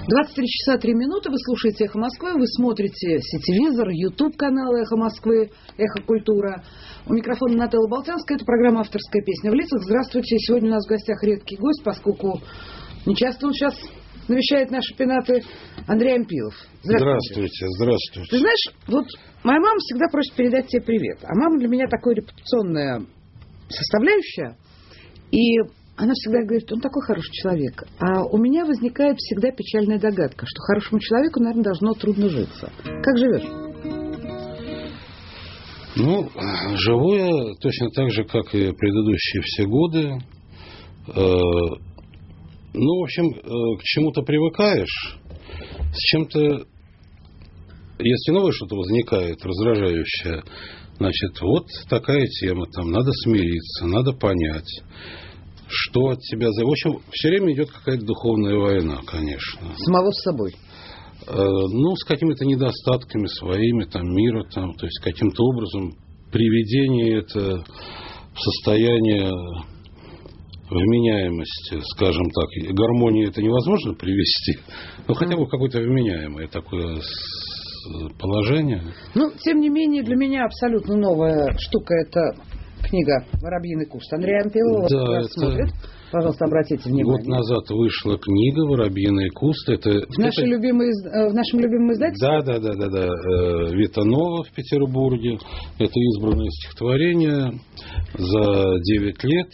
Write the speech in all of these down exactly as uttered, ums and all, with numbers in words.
двадцать три часа три минуты, вы слушаете «Эхо Москвы», вы смотрите сетевизор, YouTube-канал «Эхо Москвы», «Эхо Культура». У микрофона Наталья Болтянская, это программа «Авторская песня в лицах». Здравствуйте, сегодня у нас в гостях редкий гость, поскольку нечасто он сейчас навещает наши пенаты, Андрей Ампилов. Здравствуйте. Здравствуйте, здравствуйте. Ты знаешь, вот моя мама всегда просит передать тебе привет, а мама для меня такая репутационная составляющая, и она всегда говорит, он такой хороший человек. А у меня возникает всегда печальная догадка, что хорошему человеку, наверное, должно трудно житься. Как живешь? Ну, живу я точно так же, как и предыдущие все годы. Ну, в общем, к чему-то привыкаешь, с чем-то, если новое что-то возникает, раздражающее, значит, вот такая тема, там, надо смириться, надо понять, что от тебя... В общем, все время идет какая-то духовная война, конечно. Самого с собой? Ну, с какими-то недостатками своими, там, мира, там, то есть, каким-то образом приведение это в состояние вменяемости, скажем так. Гармонии это невозможно привести, но хотя бы какое-то вменяемое такое положение. Ну, тем не менее, для меня абсолютно новая штука – это книга «Воробьиный куст». Андрей Ампилов да, это... смотрит. Пожалуйста, обратите внимание. Год назад вышла книга «Воробьиный куст». Это, в, нашей это... любимой, в нашем любимом издательстве? Да, да, да, да, да. Вита Нова в Петербурге. Это избранное стихотворение за девять лет.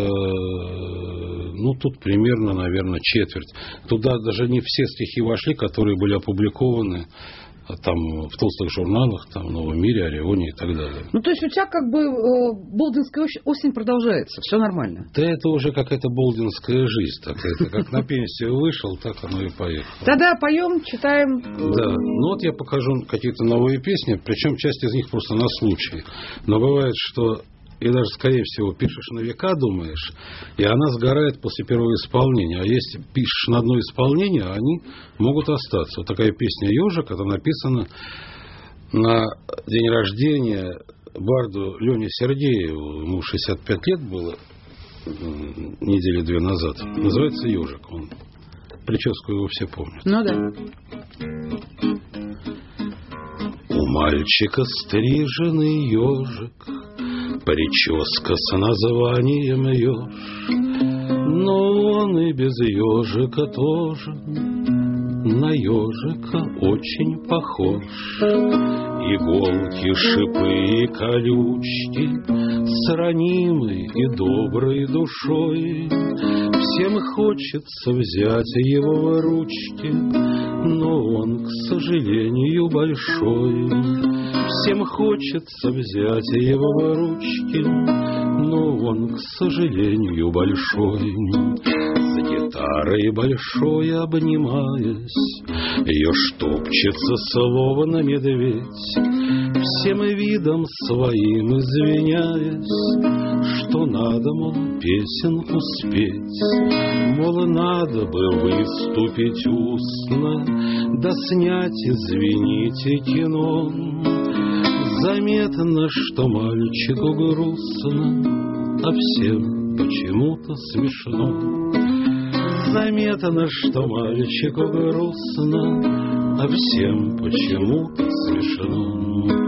Ну, тут примерно, наверное, четверть. Туда даже не все стихи вошли, которые были опубликованы там в толстых журналах, там, в «Новом мире», «Орионе» и так далее. Ну, то есть у тебя как бы э, болдинская осень продолжается, все нормально? Да это уже какая-то болдинская жизнь. Так, это как на пенсию вышел, так оно и поехало. Тогда поем, читаем. Да, ну вот я покажу какие-то новые песни, причем часть из них просто на случай. Но бывает, что и даже, скорее всего, пишешь на века, думаешь, и она сгорает после первого исполнения. А если пишешь на одно исполнение, они могут остаться. Вот такая песня «Ежик», это написано на день рождения барду Лене Сергееву. Ему шестьдесят пять лет было недели две назад. Называется «Ежик». Он, прическу его все помнят. Ну да. У мальчика стриженный ежик, прическа с названием еж, но он и без ежика тоже на ежика очень похож. Иголки, шипы и колючки с ранимой и доброй душой. Всем хочется взять его в ручки, но он, к сожалению, большой. Всем хочется взять его в ручки, но он, к сожалению, большой. С гитарой большой обнимаясь, еж топчется словно медведь, всем видом своим извиняясь, что надо, мол, песенку спеть. Мол, надо бы выступить устно, да снять, извините, кино. Заметно, что мальчику грустно, а всем почему-то смешно. Заметно, что мальчику грустно, а всем почему-то смешно.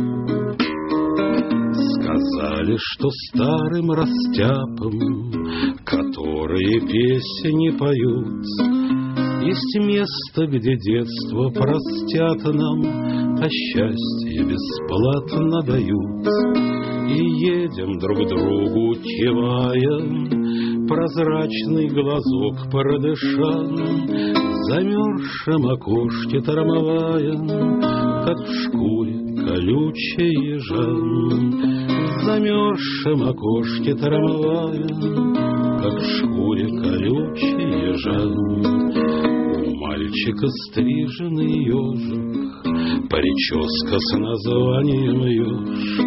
Сказали, что старым растяпам, которые песни поют, есть место, где детство простят нам, а счастье бесплатно дают. И едем друг другу, кивая, прозрачный глазок продыша, в замерзшем окошке тормовая, как в шкуре колючей ежа. В замерзшем окошке тормовая, как в шкуре колючей ежа. Мальчика стриженный ежик, прическа с названием еж.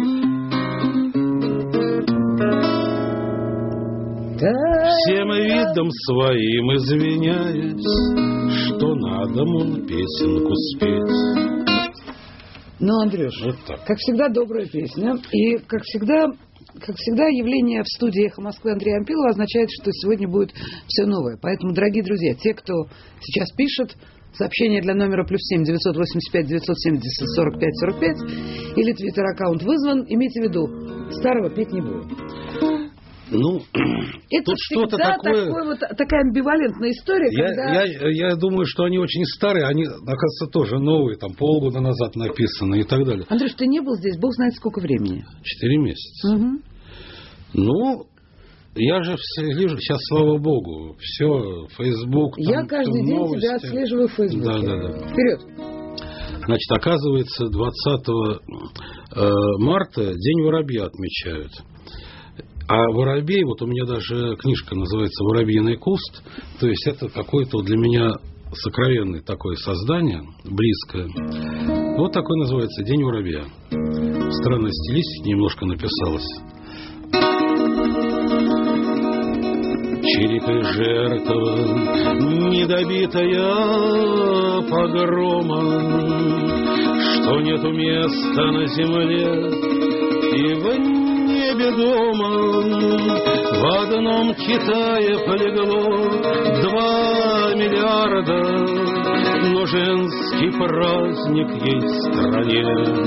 Всем видом своим извиняясь, что надо, мол, песенку спеть. Ну, Андрюш, вот так. Как всегда, добрая песня. И, как всегда, как всегда, явление в студии «Эхо Москвы» Андрея Ампилова означает, что сегодня будет все новое. Поэтому, дорогие друзья, те, кто сейчас пишет, сообщение для номера плюс семь девятьсот восемьдесят пять девятьсот семьдесят сорок пять сорок пять или твиттер-аккаунт вызван, имейте в виду, старого петь не будет. Ну, это тут что-то такое... такое вот, такая амбивалентная история, я, когда... Я, я думаю, что они очень старые, они, оказывается, тоже новые, там полгода назад написаны и так далее. Андрюш, ты не был здесь, бог знает сколько времени. Четыре месяца. Угу. Ну, я же слежу, сейчас, слава богу, все, Фейсбук, там, я каждый день новости. Тебя отслеживаю в Фейсбуке. Да, да, да. Вперед. Значит, оказывается, двадцатого марта День воробья отмечают. А воробей, вот у меня даже книжка называется «Воробьиный куст», то есть это какое-то для меня сокровенное такое создание, близкое. Вот такой называется «День воробья». Странная стилистика немножко написалась. Чирикай жертва, недобитая погромом, что нету места на земле и в небе дома. В одном Китае полегло два миллиарда, но женский праздник есть в стране.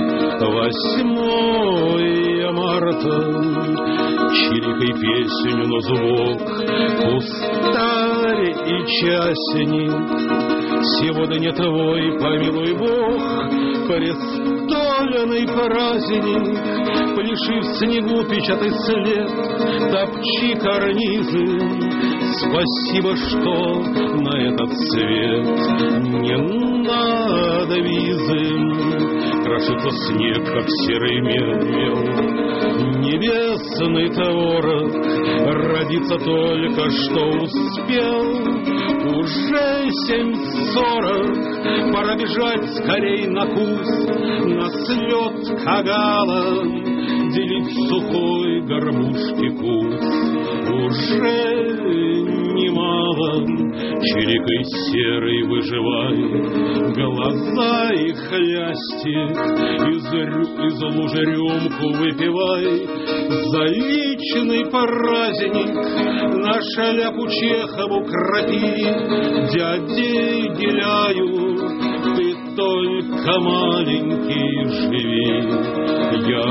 Восьмое марта, чирикай песню на звук кустарь и часени. Сегодня твой, помилуй Бог, престольный праздник. Пляши в снегу, печатай след, топчи карнизы. Спасибо, что на этот свет не надо визы. Крошится снег, как серый мел. Небесный творог родиться только что успел. Уже семь сорок, пора бежать скорей на куст, на слет Кагала, делить сухой гармошки куст. Уже немало, чирикай серый, выживай, глаза и хлясти, из, рю, из лужи рюмку выпивай, за вечный праздник на шляпу Чехову крапи. Дядей деляю, ты только маленький живи, я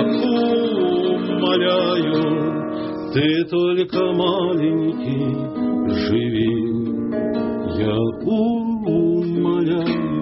умоляю, ты только маленький живи, я умоляю.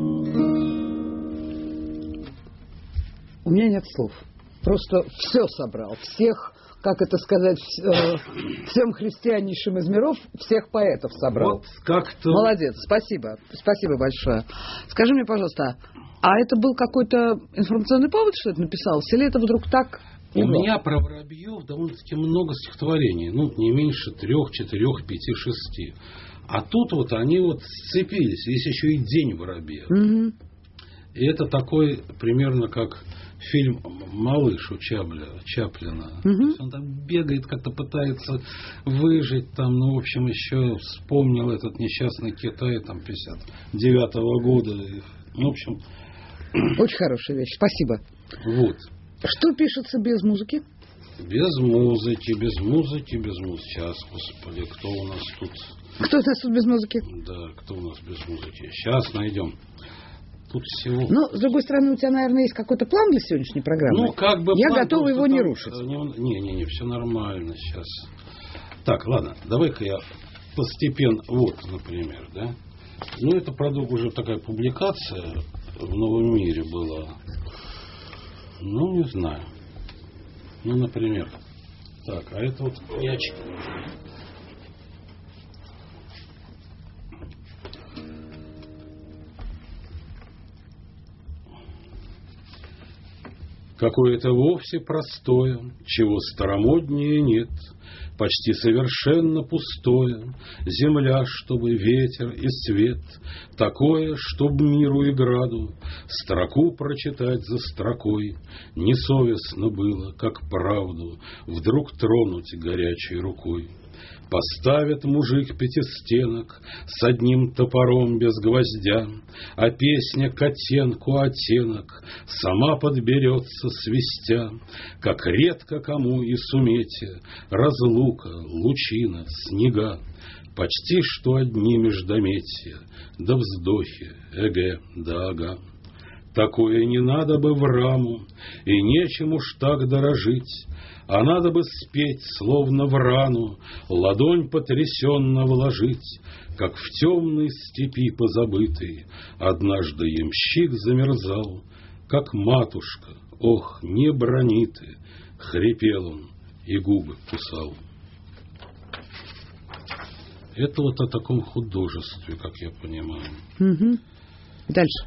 У меня нет слов. Просто все собрал. Всех, как это сказать, всем христианнейшим из миров, всех поэтов собрал. Вот как-то... Молодец, спасибо. Спасибо большое. Скажи мне, пожалуйста, а это был какой-то информационный повод, что это написалось? Или это вдруг так... У меня про воробьев довольно-таки много стихотворений. Ну, не меньше трех, четырех, пяти, шести. А тут вот они вот сцепились. Есть еще и День воробья. Угу. И это такой примерно как... фильм «Малыш» у Чапля, Чаплина. Угу. То есть он там бегает, как-то пытается выжить. Там, ну, в общем, еще вспомнил этот несчастный Китай, там, пятьдесят девятого года. Ну, в общем... Очень хорошая вещь. Спасибо. Вот. Что пишется без музыки? Без музыки, без музыки, без музыки. Сейчас, господи, кто у нас тут? Кто у нас тут без музыки? Да, кто у нас без музыки? Сейчас найдем. Тут всего... Ну, с другой стороны, у тебя, наверное, есть какой-то план для сегодняшней программы? Ну, как бы... Я план, готова его не там... рушить. Не-не-не, все нормально сейчас. Так, ладно, давай-ка я постепенно... Вот, например, да? Ну, это, правда, уже такая публикация в «Новом мире» была. Ну, не знаю. Ну, например. Так, а это вот мячик. Какое-то вовсе простое, чего старомоднее нет, почти совершенно пустое, земля, чтобы ветер и свет, такое, чтоб миру и граду строку прочитать за строкой несовестно было, как правду вдруг тронуть горячей рукой. Поставит мужик пятистенок с одним топором без гвоздя, а песня к оттенку оттенок сама подберется свистя, как редко кому и сумете разлука, лучина, снега, почти что одни междометия, да вздохи, эге, да ага. Такое не надо бы в раму, и нечем уж так дорожить, а надо бы спеть, словно в рану, ладонь потрясенно вложить, как в темной степи позабытой однажды ямщик замерзал, как матушка, ох, не брони ты, хрипел он и губы кусал. Это вот о таком художестве, как я понимаю. Угу. Дальше.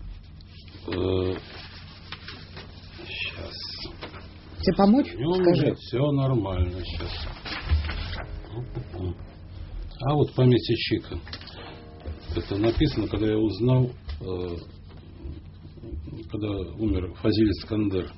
Сейчас. Тебе помочь? Скажи. Все нормально сейчас. А вот памяти Чика. Это написано, когда я узнал, когда умер Фазиль Искандер.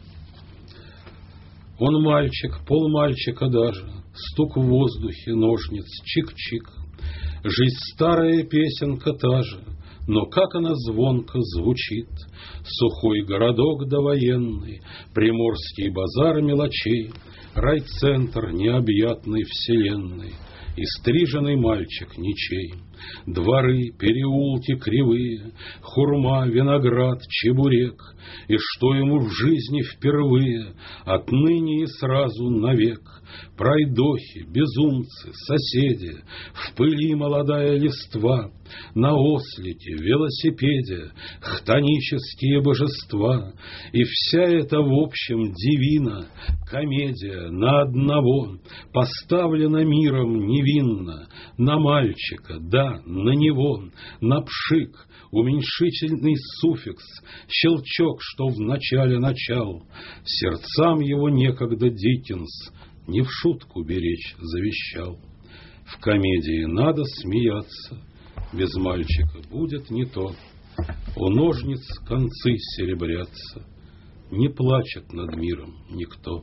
Он мальчик, полмальчика даже, стук в воздухе, ножниц, чик-чик. Жизнь старая, песенка та же, но как она звонко звучит. Сухой городок довоенный, приморский базар мелочей, райцентр необъятной вселенной и стриженный мальчик ничей. Дворы, переулки кривые, хурма, виноград, чебурек, и что ему в жизни впервые, отныне и сразу навек. Пройдохи, безумцы, соседи, в пыли молодая листва, на ослике, велосипеде, хтонические божества, и вся эта в общем дивина, комедия на одного, поставлена миром невинно, на мальчика, да, на него, на пшик, уменьшительный суффикс, щелчок, что в начале начал, сердцам его некогда Диккенс не в шутку беречь завещал. В комедии надо смеяться, без мальчика будет не то. У ножниц концы серебрятся, не плачет над миром никто.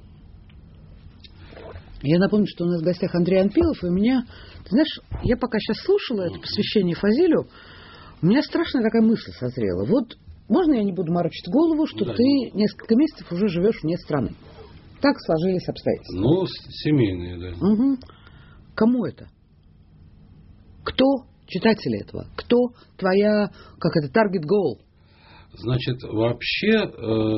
Я напомню, что у нас в гостях Андрей Анпилов, и у меня, ты знаешь, я пока сейчас слушала это посвящение Фазилю, у меня страшная такая мысль созрела. Вот можно я не буду морочить голову, что да, ты несколько месяцев уже живешь вне страны? Так сложились обстоятельства. Ну, семейные, да. Угу. Кому это? Кто читатели этого? Кто твоя, как это, target goal? Значит, вообще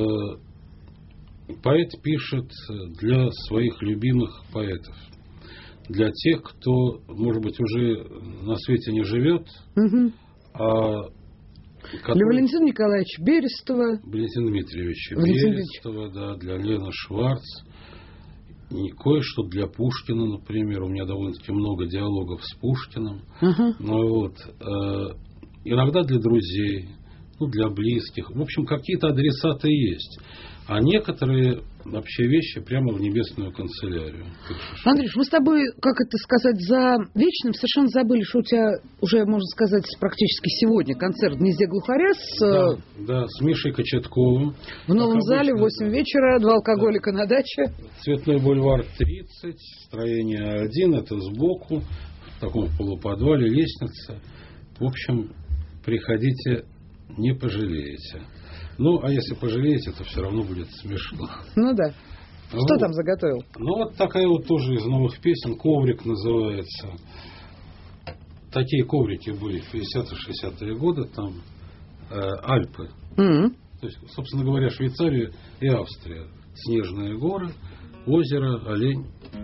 э, поэт пишет для своих любимых поэтов. Для тех, кто, может быть, уже на свете не живет, угу. а... Который... Для Валентина Николаевича Берестова. Валентина Дмитриевича Валентин Берестова, да, для Лены Шварц. И кое-что для Пушкина, например. У меня довольно-таки много диалогов с Пушкиным. Uh-huh. Ну, вот, э, иногда для друзей, ну, для близких. В общем, какие-то адресаты есть. А некоторые вообще вещи прямо в небесную канцелярию. Андрюш, мы с тобой, как это сказать, за вечным совершенно забыли, что у тебя уже, можно сказать, практически сегодня концерт в «Гнезде глухаря» с... Да, да, с Мишей Кочетковым. В новом зале в восемь вечера, два алкоголика да. на даче. Цветной бульвар тридцать, строение один, это сбоку, в таком полуподвале, лестница. В общем, приходите, не пожалеете. Ну, а если пожалеете, то все равно будет смешно. Ну да. Что вот. Там заготовил? Ну, вот такая вот тоже из новых песен. «Коврик» называется. Такие коврики были в пятидесятые-шестидесятые годы. Там э, Альпы. Mm-hmm. То есть, собственно говоря, Швейцария и Австрия. Снежные горы, озеро, олень.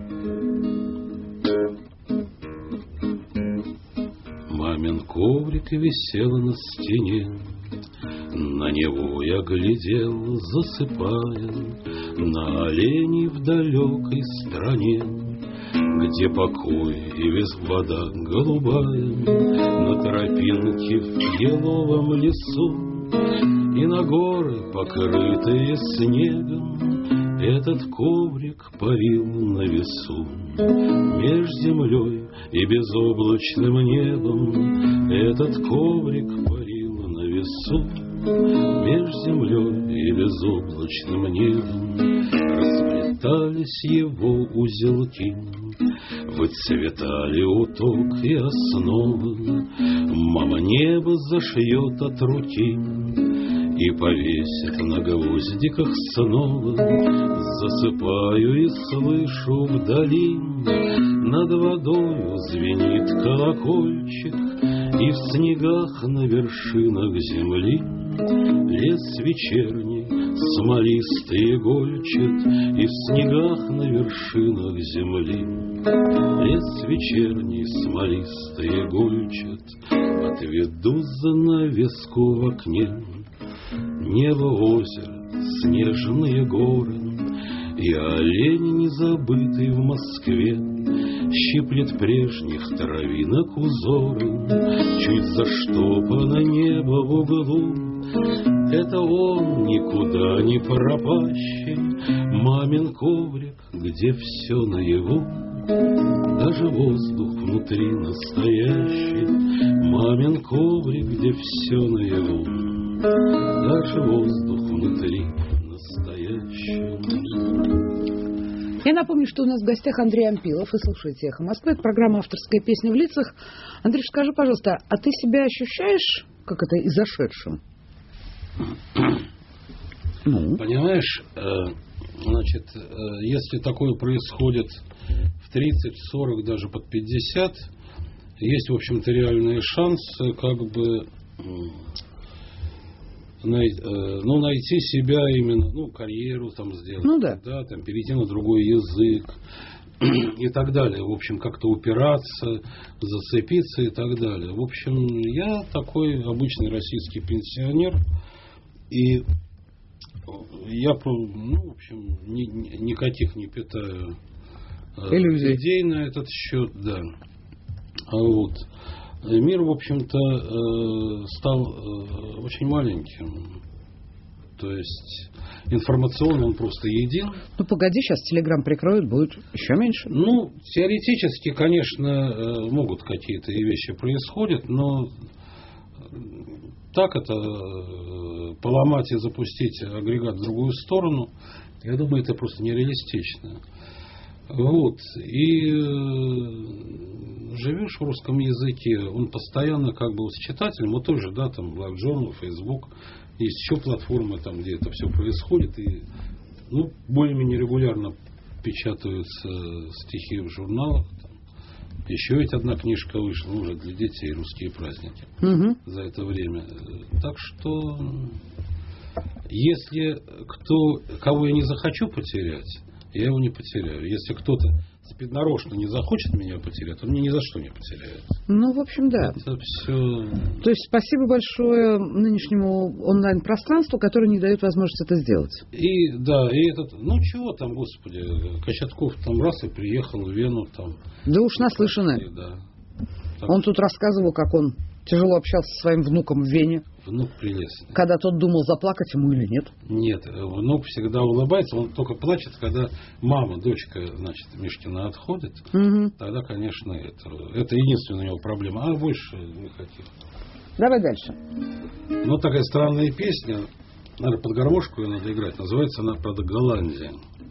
Мамин коврик висел на стене. На него я глядел, засыпая, на оленей в далекой стране, где покой и весь вода голубая, на тропинке в еловом лесу и на горы, покрытые снегом, этот коврик парил на весу. Меж землей и безоблачным небом этот коврик парил на весу. Меж землей и безоблачным небом сплетались его узелки, выцветали уток и основы. Мама небо зашьет от руки и повесит на гвоздиках снова. Засыпаю и слышу вдали, над водою звенит колокольчик, и в снегах на вершинах земли лес вечерний смолистый игольчат, и в снегах на вершинах земли лес вечерний смолистый игольчат. Отведу занавеску в окне, небо, озеро, снежные горы, и олень, незабытый в Москве, щиплет прежних травинок узоры. Чуть заштопано небо в углу, это он, никуда не пропащий, мамин коврик, где все наяву, даже воздух внутри настоящий. Мамин коврик, где все наяву, даже воздух внутри настоящий. Я напомню, что у нас в гостях Андрей Ампилов. Вы слушаете «Эхо Москвы». Это программа «Авторская песня в лицах». Андрей, скажи, пожалуйста, а ты себя ощущаешь, как это, изошедшим? Ну? Понимаешь, значит, если такое происходит в тридцать, сорок, даже под пятьдесят, есть, в общем-то, реальные шансы как бы... Най, ну, найти себя именно, ну, карьеру там сделать, ну, да. Да, там, перейти на другой язык и так далее. В общем, как-то упираться, зацепиться и так далее. В общем, я такой обычный российский пенсионер, и я, ну, в общем, ни, никаких не питаю иллюзий. Идей на этот счет, да. А вот. Мир, в общем-то, стал очень маленьким. То есть информационно он просто един. Ну, погоди, сейчас Телеграм прикроют, будет еще меньше. Ну, теоретически, конечно, могут какие-то вещи происходить, но так это поломать и запустить агрегат в другую сторону, я думаю, это просто нереалистично. Вот. И живешь в русском языке, он постоянно как бы с читателем, вот тоже, да, там, Black Journal, Facebook, есть еще платформы, там, где это все происходит, и, ну, более-менее регулярно печатаются стихи в журналах. Там. Еще ведь одна книжка вышла, ну, уже для детей, «Русские праздники», угу. За это время. Так что, если кто, кого я не захочу потерять, я его не потеряю. Если кто-то спиднарочно не захочет меня потерять, он меня ни за что не потеряет. Ну, в общем, да. Это все... То есть спасибо большое нынешнему онлайн-пространству, которое не дает возможность это сделать. И, да, и этот... Ну, чего там, господи, Кочетков там раз и приехал в Вену там. Да уж наслышаны. И, да. Он тут рассказывал, как он тяжело общался со своим внуком в Вене. Внук прелестный. Когда тот думал, заплакать ему или нет. Нет, внук всегда улыбается, он только плачет, когда мама, дочка, значит, Мишкина отходит. Угу. Тогда, конечно, это, это единственная у него проблема, а больше никаких. Давай дальше. Ну, такая странная песня, наверное, под гармошку ее надо играть, называется она «Правда, Голландия».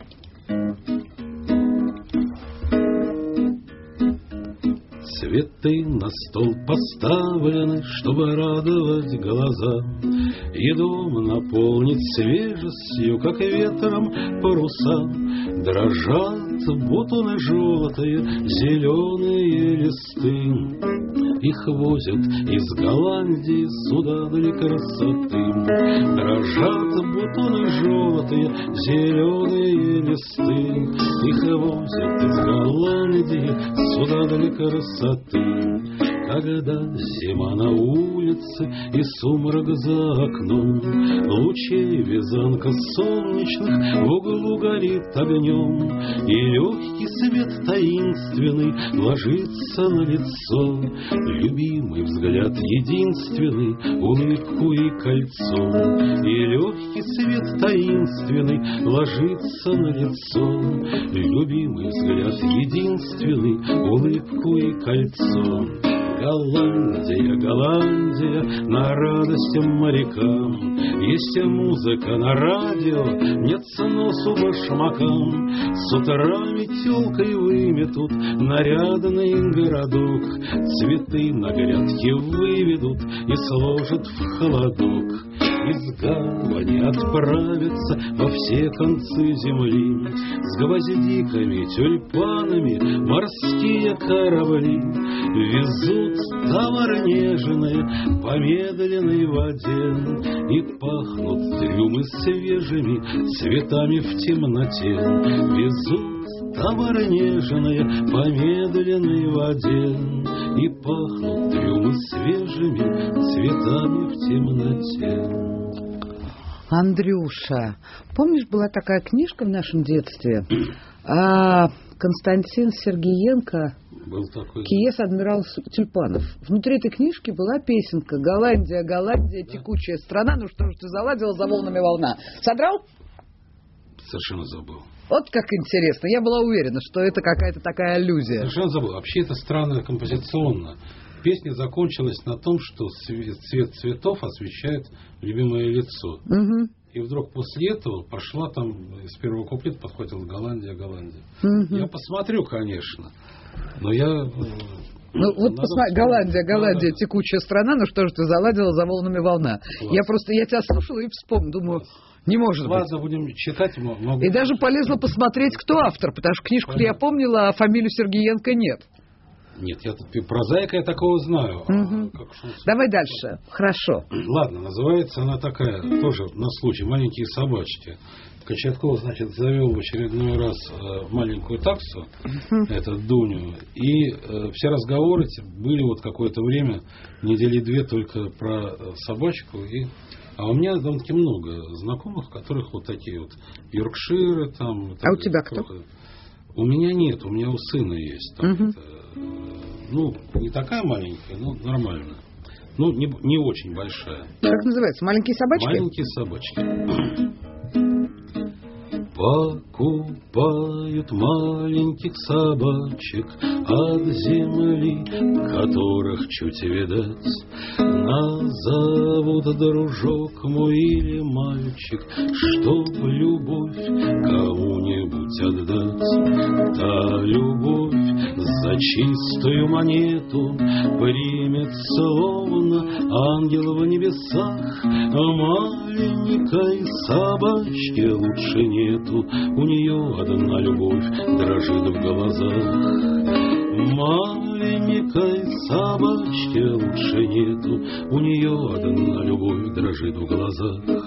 Цветы на стол поставлены, чтобы радовать глаза, и дом наполнить свежестью, как ветром паруса. Дрожат бутоны желтые, зеленые листы, их возят из Голландии сюда для красоты. Дрожат бутоны желтые, зеленые листы, их возят из Голландии сюда для красоты. Когда зима на улице и сумрак за окном, лучей вязанка солнечных в углу горит огнем, и легкий свет таинственный ложится на лицо, любимый взгляд единственный, улыбку и кольцо. И легкий свет таинственный ложится на лицо, любимый взгляд единственный, улыбку и кольцо. Голландия, Голландия, на радость морякам. Есть музыка на радио, нет сносу башмакам. С утра метелкой выметут нарядный городок, цветы на грядке выведут и сложат в холодок. Из гавани отправятся во все концы земли с гвоздиками, тюльпанами морские корабли. Везут товары нежные по медленной воде и пахнут трюмы свежими цветами в темноте. Везут товары нежные по медленной воде и пахнут трюмы свежими цветами в темноте. Андрюша, помнишь, была такая книжка в нашем детстве? А, Константин Сергеенко был такой. «Киес адмирал Тюльпанов». Внутри этой книжки была песенка «Голландия, Голландия, текучая страна, ну что ж ты заладила, за волнами волна». Содрал? Совершенно забыл. Вот как интересно. Я была уверена, что это какая-то такая аллюзия. Совершенно забыл. Вообще это странно композиционно. Песня закончилась на том, что цвет цветов освещает любимое лицо. Угу. И вдруг после этого пошла там, с первого куплета подхватила «Голландия, Голландия». Угу. Я посмотрю, конечно. Но я... Ну, вот посмотри, Голландия, Голландия, надо... текучая страна, ну что же ты заладила, за волнами волна. Класс. Я просто, я тебя слушала и вспомнила, думаю, не может Ладно, быть. будем читать. Могу... И даже полезла посмотреть, кто автор, потому что книжку-то я помнила, а фамилию Сергеенко нет. Нет, я прозаика я такого знаю. Угу. А как Давай дальше. Хорошо. Ладно, называется она такая, тоже на случай, «Маленькие собачки». Кочетков, значит, завел в очередной раз э, маленькую таксу, uh-huh. это Дуню, и э, все разговоры были вот какое-то время, недели две только про э, собачку, и, а у меня довольно-таки много знакомых, у которых вот такие вот йоркширы там. А у тебя кто? У меня нет, у меня у сына есть. Там uh-huh. это, э, ну, не такая маленькая, но нормально. Ну, не, не очень большая. Как называется? «Маленькие собачки»? «Маленькие собачки». Покупают маленьких собачек от земли, которых чуть видать. Назовут дружок мой или мальчик, чтоб любовь кому-нибудь отдать. Та любовь за чистую монету примет словно ангел в небесах. Маленькой собачки лучше нету, у нее одна любовь дрожит в глазах. Маленькой собачки лучше нету, у нее одна любовь дрожит в глазах.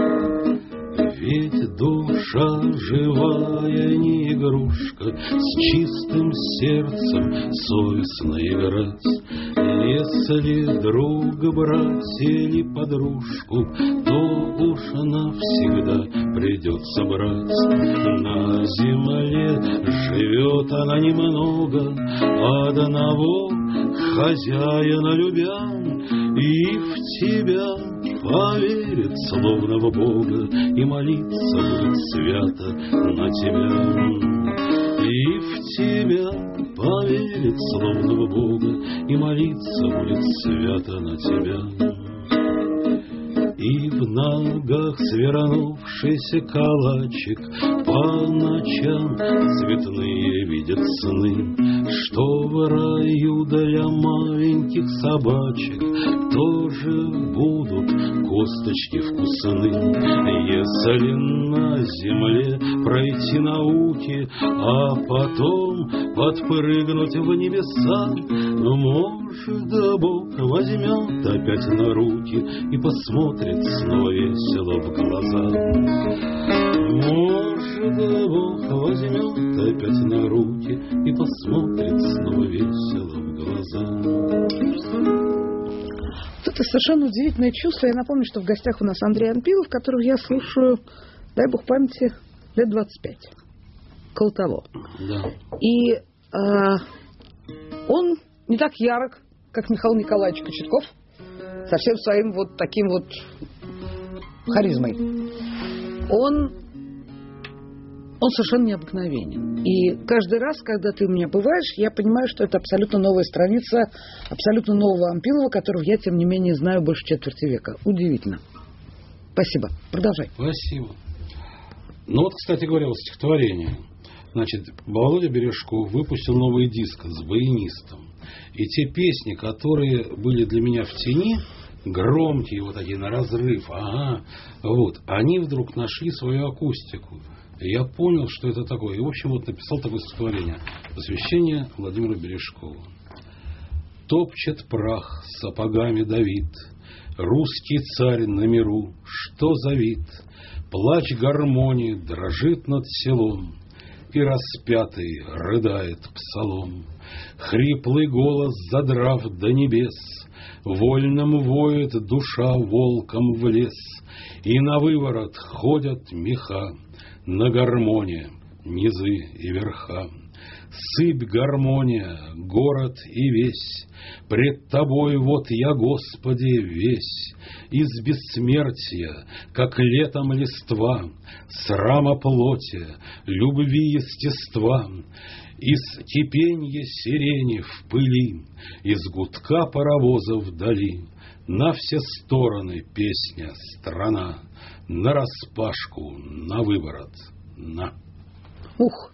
Ведь душа живая не игрушка, с чистым сердцем совестно играть. Если друга брать или подружку, то уж навсегда придется брать. На земле живет она немного, одного хозяина любя, и в тебя поверит, словно в Бога, и молиться будет свято на тебя. И в тебя поверит, словно в Бога, и молиться будет свято на тебя. И в ногах свернувшийся калачик по ночам цветные видят сны, что в раю для маленьких собачек тоже будут косточки вкусны. Если на земле пройти науки, а потом подпрыгнуть в небеса, может, Бог возьмет опять на руки и посмотрит снова весело в глаза. Может, Бог возьмет опять на руки и посмотрит снова весело в глаза. Это совершенно удивительное чувство. Я напомню, что в гостях у нас Андрей Анпилов, которого я слушаю, дай бог памяти, лет двадцать пять. Около того. Да. И э, он не так ярок, как Михаил Николаевич Кочетков, со всем своим вот таким вот харизмой. Он Он совершенно необыкновенен. И каждый раз, когда ты у меня бываешь, я понимаю, что это абсолютно новая страница, абсолютно нового Ампилова, которого я, тем не менее, знаю больше четверти века. Удивительно. Спасибо. Продолжай. Спасибо. Ну вот, кстати говоря, вот стихотворение. Значит, Володя Бережков выпустил новый диск с баянистом. И те песни, которые были для меня в тени, громкие, вот такие на разрыв, ага, вот, они вдруг нашли свою акустику. И я понял, что это такое. И, в общем, вот написал такое стихотворение. Посвящение Владимиру Бережкову. Топчет прах сапогами Давид, русский царь на миру, что за вид? Плач гармонии дрожит над селом, и распятый рыдает псалом. Хриплый голос, задрав до небес, вольным воет душа волком в лес, и на выворот ходят меха, на гармонии низы и верха. Сыпь гармония, город и весь, пред тобой вот я, Господи, весь, из бессмертия, как летом листва, срама плоти, любви естества, из кипенья сирени в пыли, из гудка паровоза вдали, на все стороны песня страна, нараспашку, на выворот, на. Ух!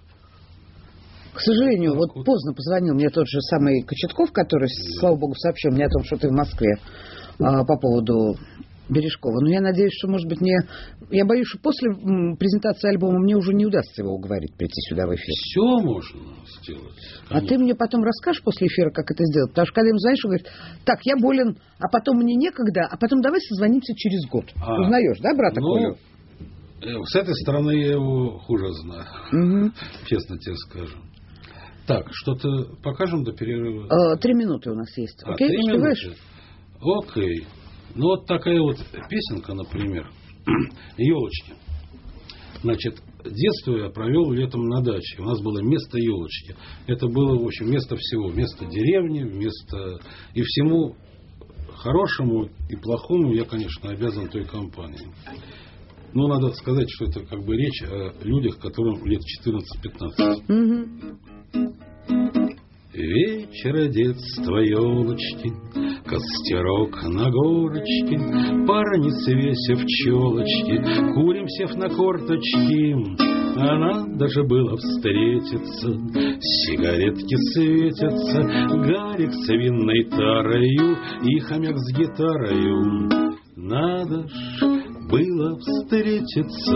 К сожалению, вот поздно позвонил мне тот же самый Кочетков, который, слава богу, сообщил мне о том, что ты в Москве, а, по поводу Бережкова. Но я надеюсь, что, может быть, мне... Я боюсь, что после презентации альбома мне уже не удастся его уговорить прийти сюда в эфир. Все можно сделать. Конечно. А ты мне потом расскажешь после эфира, как это сделать? Потому что когда ему звонишь, он говорит, так, я болен, а потом мне некогда, а потом давай созвонимся через год. А, узнаешь, да, брата ну, Колю? С этой стороны я его хуже знаю. Угу. Честно тебе скажу. Так, что-то покажем до перерыва? А, три минуты у нас есть. А, Окей, три успеваешь? Минуты? Окей. Ну, вот такая вот песенка, например. «Елочки». Значит, детство я провел летом на даче. У нас было место елочки. Это было, в общем, место всего. Место деревни, место... И всему хорошему и плохому я, конечно, обязан той компании. Ну, надо сказать, что это как бы речь о людях, которым лет четырнадцать-пятнадцать. Mm-hmm. Вечера детства елочки, костерок на горочке, пара не свесив челочки, курим сев на корточки. А надо же было встретиться, сигаретки светятся, Гарик с винной тарою и хомяк с гитарою. Надо ж было встретиться,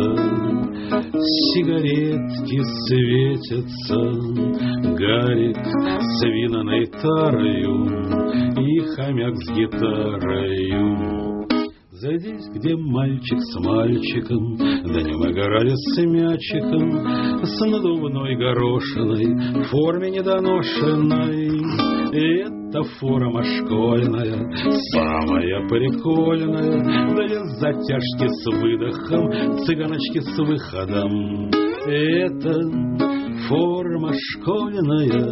сигаретки светятся, Гарик с виной тарою и хомяк с гитарою. Здесь, где мальчик с мальчиком днем играли с мячиком, с надувной горошиной в форме недоношенной. Эта форма школьная, самая прикольная, для затяжки с выдохом, цыганочки с выходом. Это форма школьная,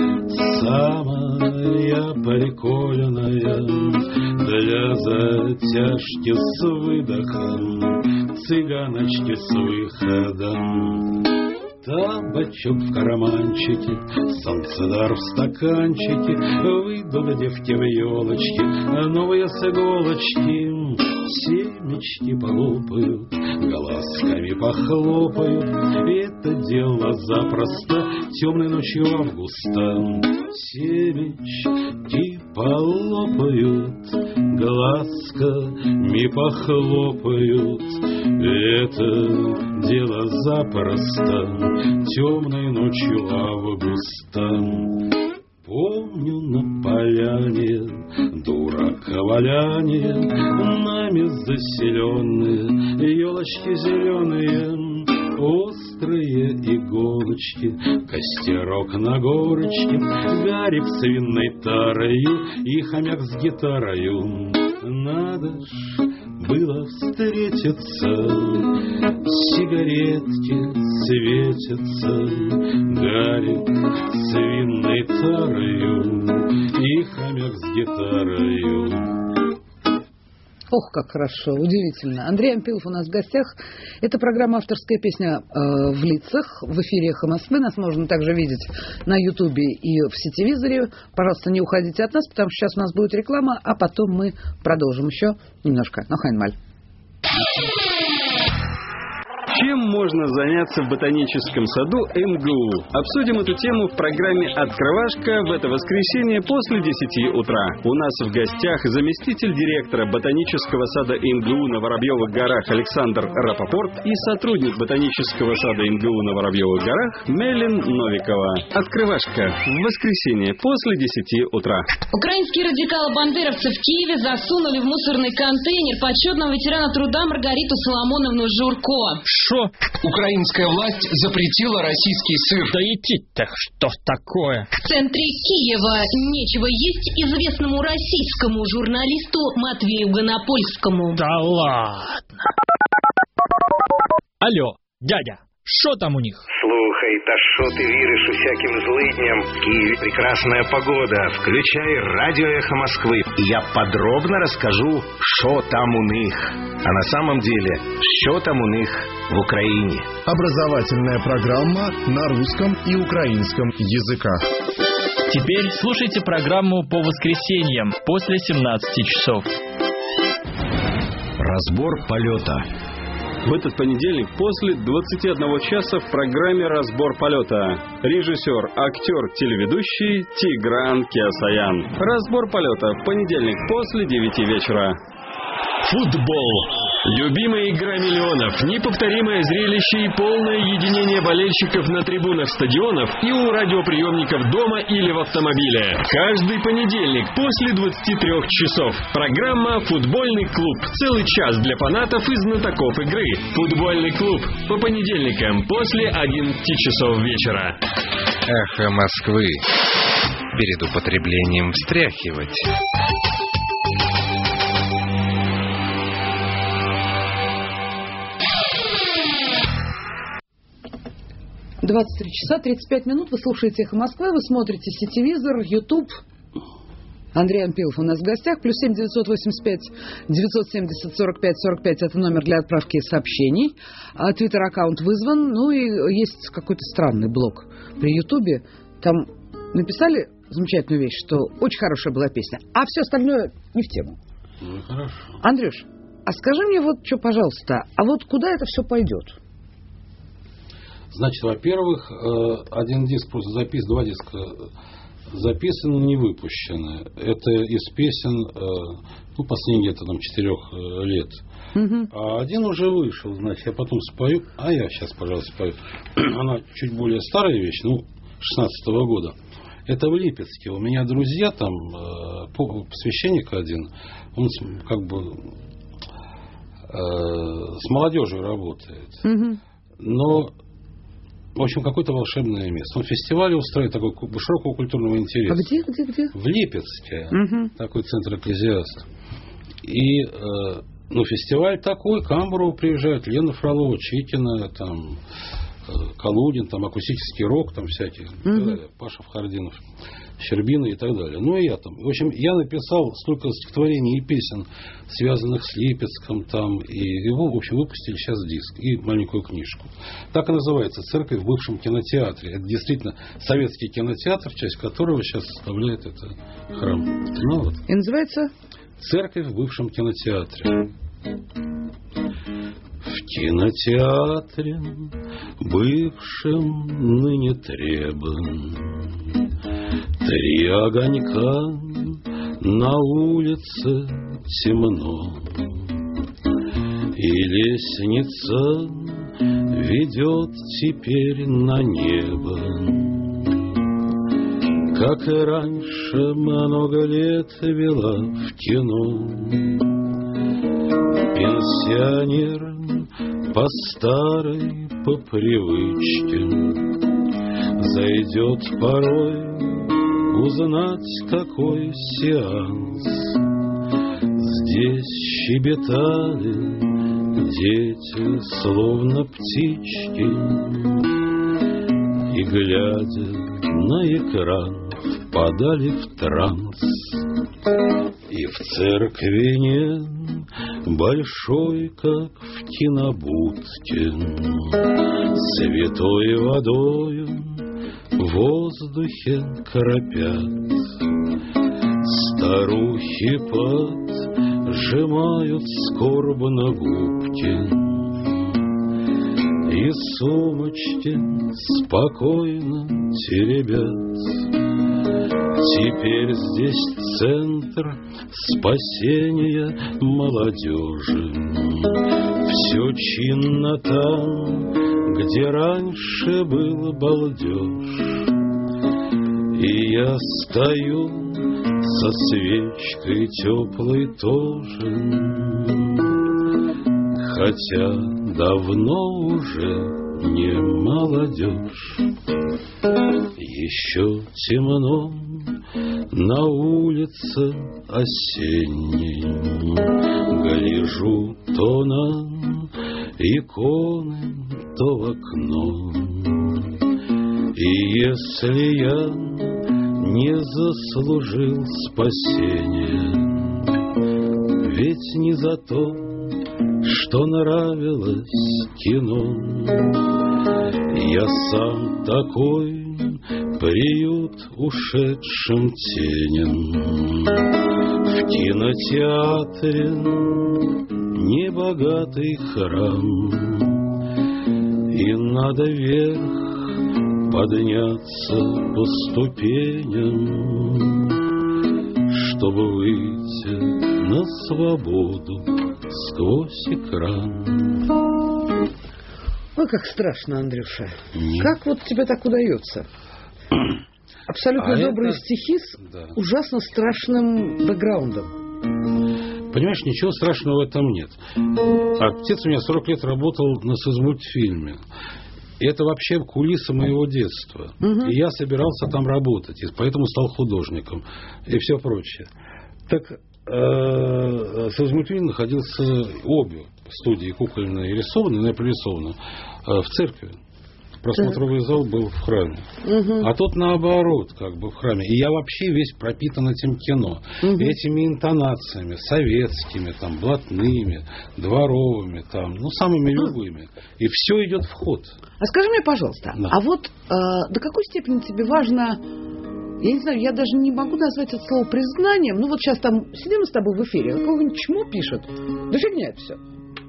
самая прикольная, для затяжки с выдохом, цыганочки с выходом. Табачок в карманчике, солнцедар в стаканчике, выйдут девки в елочки, новые с иголочки. Семечки полопают, глазками похлопают, это дело запросто темной ночью августа. Семечки полопают, глазками похлопают, это дело запросто темной ночью августа. Помню на поляне дураковаляние, нами заселенные елочки зеленые, острые иголочки, костерок на горочке, Гарик с винной тарою и хомяк с гитарою. Надо ж было встретиться, сигаретки светятся, Гарик с винной тарою и хомяк с гитарою. Ох, как хорошо, удивительно. Андрей Ампилов у нас в гостях. Это программа «Авторская песня» э, в лицах. В эфире «Эхо Москвы». Нас можно также видеть на Ютубе и в сетевизоре. Пожалуйста, не уходите от нас, потому что сейчас у нас будет реклама, а потом мы продолжим еще немножко. Ну, Хайнмаль. Чем можно заняться в ботаническом саду эм гэ у? Обсудим эту тему в программе «Открывашка» в это воскресенье после десяти утра. У нас в гостях заместитель директора ботанического сада эм гэ у на Воробьевых горах Александр Рапопорт и сотрудник ботанического сада эм гэ у на Воробьевых горах Мелин Новикова. «Открывашка» в воскресенье после десяти утра. Украинские радикалы-бандеровцы в Киеве засунули в мусорный контейнер почетного ветерана труда Маргариту Соломоновну Журко. Шо? Украинская власть запретила российский сыр. Да идти-то, что такое? В центре Киева нечего есть известному российскому журналисту Матвею Гонопольскому. Да ладно. Алло, дядя, что там у них? Слухай, та що ти віриш усяким злидням? В Киеве прекрасная погода. Включай радио «Эхо Москвы». Я подробно расскажу, что там у них. А на самом деле, что там у них в Украине. Образовательная программа на русском и украинском языках. Теперь слушайте программу по воскресеньям после семнадцати часов. Разбор полета. В этот понедельник после двадцати одного часа в программе «Разбор полета». Режиссер, актер, телеведущий Тигран Кеосаян. «Разбор полета» в понедельник после девяти вечера. Футбол. Любимая игра миллионов, неповторимое зрелище и полное единение болельщиков на трибунах стадионов и у радиоприемников дома или в автомобиле. Каждый понедельник после двадцати трёх часов. Программа «Футбольный клуб». Целый час для фанатов и знатоков игры. «Футбольный клуб» по понедельникам после одиннадцати часов вечера. Эхо Москвы. Перед употреблением встряхивать. двадцать три часа тридцать пять минут. Вы слушаете «Эхо Москвы», вы смотрите сетевизор, YouTube. Андрей Ампилов у нас в гостях. Плюс семь девятьсот восемьдесят пять девятьсот семьдесят сорок пять сорок пять. Это номер для отправки сообщений. Твиттер-аккаунт вызван. Ну и есть какой-то странный блог при Ютубе. Там написали замечательную вещь, что очень хорошая была песня, а все остальное не в тему. Ну, хорошо. Андрюш, а скажи мне вот что, пожалуйста, а вот куда это все пойдет? Значит, во-первых, один диск просто записан, два диска записаны, не выпущены. Это из песен, ну, последние где-то там четырех лет. Угу. А один уже вышел, значит, я потом спою. А я сейчас, пожалуйста, спою. Она чуть более старая вещь, ну, шестнадцатого года. Это в Липецке. У меня друзья там, священник один, он как бы с молодежью работает. Угу. Но в общем, какое-то волшебное место. Он фестиваль устраивает такой широкого культурного интереса. А где, где, где? В Липецке. Угу. Такой центр экклезиаст. И, э, ну, фестиваль такой, к Амброву приезжают, Лена Фролова, Чикина, там, э, Калудин, там, акустический рок, там, всякие, угу. Паша Вхардинов, Щербина и так далее. Ну, и я там. В общем, я написал столько стихотворений и песен, связанных с Липецком, там, и его, в общем, выпустили сейчас диск и маленькую книжку. Так и называется «Церковь в бывшем кинотеатре». Это действительно советский кинотеатр, часть которого сейчас составляет это храм. Ну, вот. И называется? «Церковь в бывшем кинотеатре». В кинотеатре, бывшем ныне Требен, три огонька, на улице темно, и лестница ведет теперь на небо. Как и раньше много лет вела в кино. Пенсионер по старой, по привычке зайдет порой узнать, какой сеанс. Здесь щебетали дети, словно птички, и, глядя на экран, впадали в транс. И в церкви нет большой, как в кинобудке, святой водою в воздухе кропят. Старухи поджимают скорбно губки, и сумочки спокойно теребят. Теперь здесь центр спасения молодежи. Все чинно там, где раньше был балдеж. И я стою со свечкой теплой тоже, хотя давно уже не молодежь. Еще темно на улице осенней, гляжу то на иконы, то в окно. И если я не заслужил спасения, ведь не за то, что нравилось кино, я сам такой приют ушедшим теням. В кинотеатре небогатый храм, и надо вверх подняться по ступеням, чтобы выйти на свободу сквозь экран. Ой, как страшно, Андрюша. Нет. Как вот тебе так удается? Абсолютно а добрые это... стихи с да. ужасно страшным бэкграундом. Понимаешь, ничего страшного в этом нет. Отец у меня сорок лет работал на соцмультфильме. И это вообще кулиса моего детства. Угу. И я собирался там работать, и поэтому стал художником. И все прочее. Так э, соцмультфильм находился обе студии кукольные и рисованные, но и прорисованные, э, в церкви. Просмотровый да. зал был в храме. Угу. А тут наоборот, как бы в храме. И я вообще весь пропитан этим кино. Угу. Этими интонациями, советскими, там, блатными, дворовыми, там, ну, самыми любыми. И все идет в ход. А скажи мне, пожалуйста, да. а вот э, до какой степени тебе важно, я не знаю, я даже не могу назвать это слово признанием, ну вот сейчас там сидим мы с тобой в эфире, какого-нибудь чмо пишет, да фигня это все.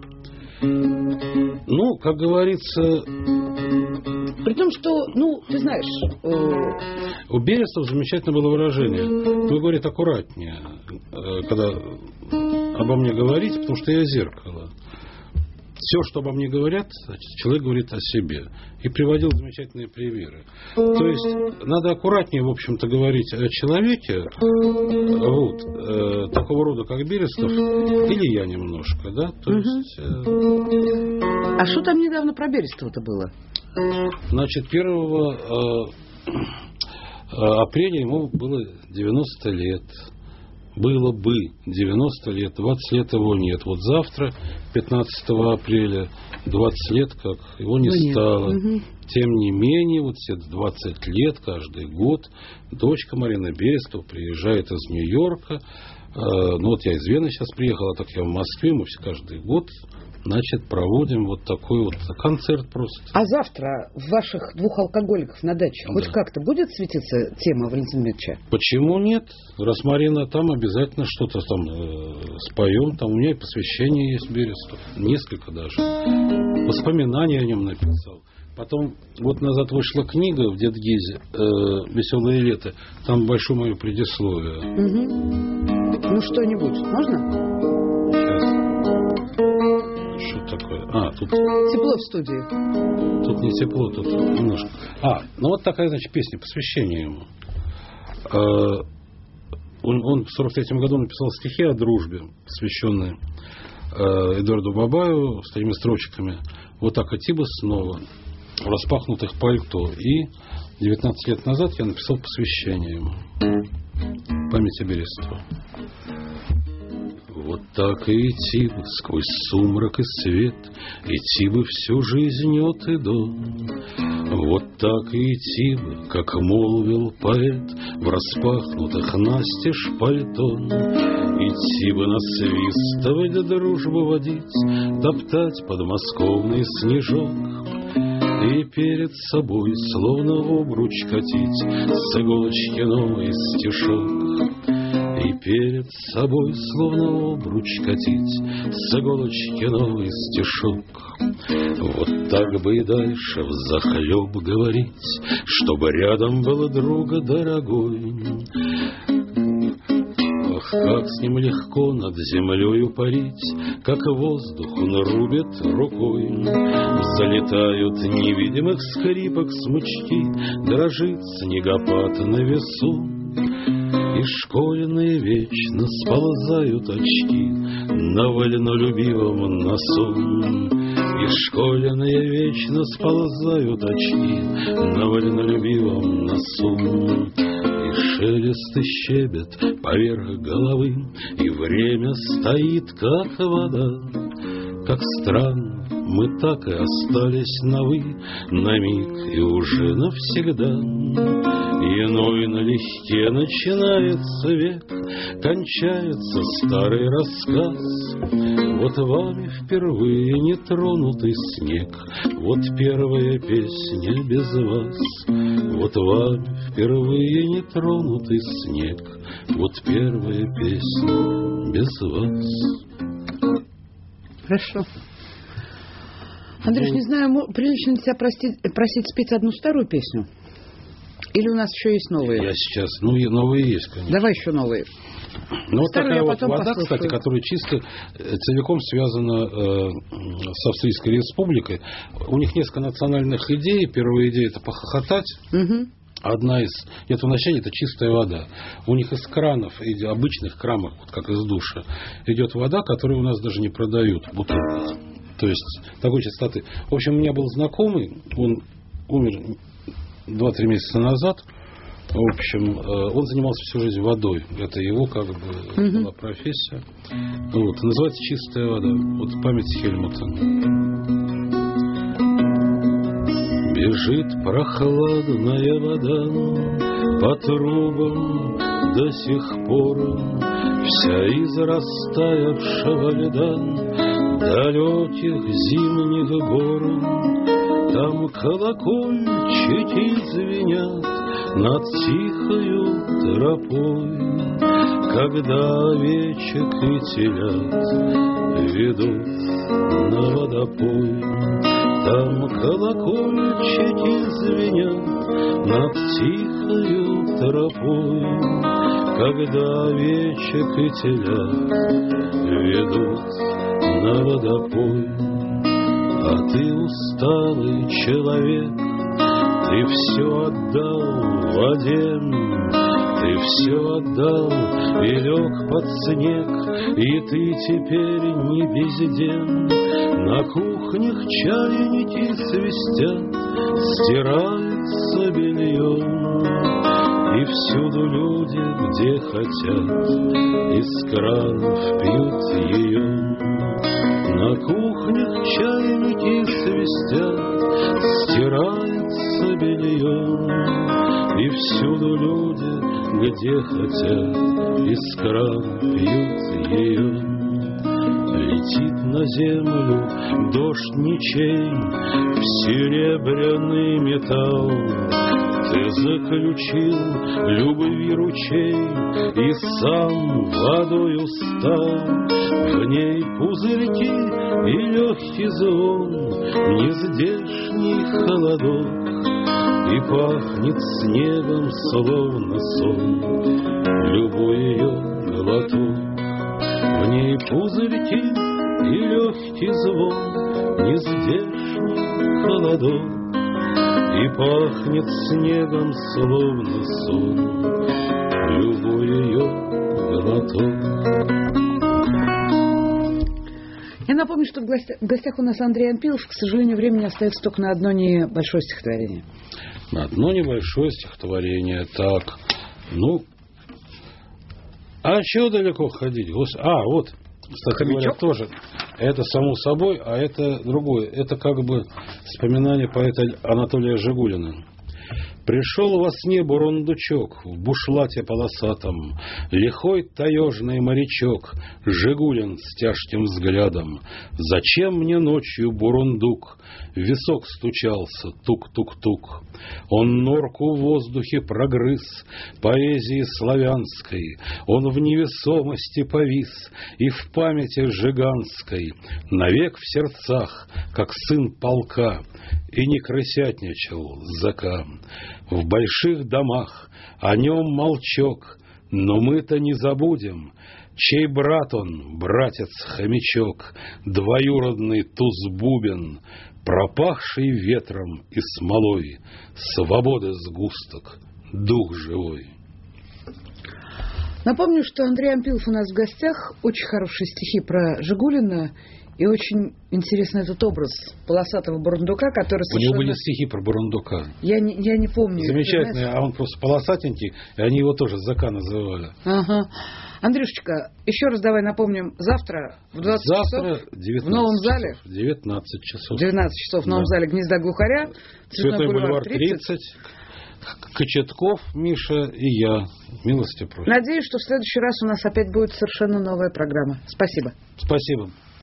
Ну, как говорится... При том, что, ну, ты знаешь... Э... У Берестова замечательное было выражение. Вы говорите аккуратнее, когда обо мне говорите, потому что я зеркало. Все, что обо мне говорят, человек говорит о себе. И приводил замечательные примеры. То есть, надо аккуратнее, в общем-то, говорить о человеке, вот, э, такого рода, как Берестов, или я немножко, да? То угу. есть... Э... А что там недавно про Берестова-то было? Значит, первого апреля ему было девяносто лет. Было бы девяносто лет, двадцать лет его нет. Вот завтра, пятнадцатого апреля, двадцать лет, как его не ну, стало. Угу. Тем не менее, вот все двадцать лет, каждый год, дочка Марина Берестова приезжает из Нью-Йорка. Ну вот я из Вены сейчас приехал, а так я в Москве. Мы все каждый год, значит, проводим вот такой вот концерт просто. А завтра в ваших двух алкоголиков на даче да. хоть как-то будет светиться тема Валентина Дмитриевича? Почему нет? Раз Марина там, обязательно что-то там э, споем. Там у меня и посвящение есть Берестов. Несколько даже. Воспоминания о нем написал. Потом, год назад вышла книга в Дедгизе э, «Веселое лето». Там большое мое предисловие. Угу. Ну, что-нибудь можно? Сейчас. Что такое? А, тут... Тепло в студии. Тут не тепло, тут немножко. А, ну вот такая, значит, песня, посвящение ему. Э, он, он в сорок третьем году написал стихи о дружбе, посвященные э, Эдуарду Бабаеву с такими строчками. Вот так идти бы снова в распахнутых пальто. И девятнадцать лет назад я написал посвящение ему. Памяти Берестова. Вот так и идти бы сквозь сумрак и свет, идти бы всю жизнь от и до. Вот так и идти бы, как молвил поэт, в распахнутых настежь пальто. Идти бы насвистывать, дружбу водить, топтать подмосковный снежок. И перед собой, словно обруч катить, с иголочки новый стишок. И перед собой, словно обруч катить, с иголочки новый стишок. Вот так бы и дальше взахлеб говорить, чтобы рядом был друг дорогой. Ах, как с ним легко над землею парить, как воздух он рубит рукой. Залетают невидимых скрипок смычки, дрожит снегопад на весу. И школьные вечно сползают очки на вольнолюбивом носу. И школьные вечно сползают очки на вольнолюбивом носу. И шелест и щебет поверх головы, и время стоит, как вода. Как странно, мы так и остались на «вы», на миг и уже навсегда. Иной налегке начинается век, кончается старый рассказ. Вот вами впервые нетронутый снег, вот первая песня без вас. Вот вами впервые нетронутый снег, вот первая песня без вас. Хорошо. Андрюш, не знаю, прилично ли тебя простить, просить спеть одну старую песню? Или у нас еще есть новые? Я сейчас, ну, и новые есть, конечно. Давай еще новые. Ну, вот такая вот вода, послушаю. Кстати, которая чисто целиком связана э, с Австрийской Республикой. У них несколько национальных идей. Первая идея – это похохотать. Угу. Одна из, это вначале это чистая вода. У них из кранов, из обычных кранов, вот как из душа, идет вода, которую у нас даже не продают в бутылках. То есть такой чистоты. В общем, у меня был знакомый, он умер два-три месяца назад. В общем, он занимался всю жизнь водой. Это его как бы mm-hmm. была профессия. Вот. Называется «Чистая вода». Вот память Хельмута. Бежит прохладная вода по трубам до сих пор, вся из растаявшего льда далеких зимних гор. Там колокольчики звенят над тихою тропой, когда овечек и телят ведут на водопой. Там колокольчики звенят над тихою тропой, когда овечек и телят ведут на водопой. А ты усталый человек, ты все отдал воде, ты все отдал и лег под снег, и ты теперь не безден. На кухнях чайники свистят, стирается белье, и всюду люди, где хотят, из кранов пьют ее. На кухнях чайники свистят, стирается белье, и всюду люди, где хотят, из крана пьют ее. Летит на землю дождь ничей в серебряный металл. Ты заключил любви ручей и сам водою стал. В ней пузырьки и легкий звон, нездешний холодок, и пахнет снегом, словно сон, любой ее глоток. В ней пузырьки и легкий звон, нездешний холодок, и пахнет снегом, словно сон, любой ее глоток. Я напомню, что в гостях, в гостях у нас Андрей Анпилов. К сожалению, времени остается только на одно небольшое стихотворение. На одно небольшое стихотворение. Так, ну... А чего далеко ходить? А, вот, кстати говоря, тоже Это само собой, а это другое. Это как бы вспоминание поэта Анатолия Жигулина. Пришел во сне бурундучок в бушлате полосатом, лихой таежный морячок, Жигулин с тяжким взглядом. Зачем мне ночью бурундук? В висок стучался, тук-тук-тук. Он норку в воздухе прогрыз поэзии славянской, он в невесомости повис и в памяти жиганской, навек в сердцах, как сын полка, и не крысятничал зака. В больших домах о нем молчок, но мы-то не забудем, чей брат он, братец-хомячок, двоюродный туз-бубен, пропахший ветром и смолой, свободы сгусток, дух живой. Напомню, что Андрей Ампилов у нас в гостях. Очень хорошие стихи про Жигулина. И очень интересный этот образ полосатого бурундука, который совершенно... У него были стихи про бурундука. Я не, я не помню. Замечательный, а он просто полосатенький, и они его тоже Зака называли. Ага. Андрюшечка, еще раз давай напомним, завтра в двадцать завтра часов в новом зале. В девятнадцать часов. девятнадцать часов в новом да. зале «Гнезда глухаря». Цветной бульвар тридцать. Кочетков, Миша и я. Милости просим. Надеюсь, что в следующий раз у нас опять будет совершенно новая программа. Спасибо. Спасибо.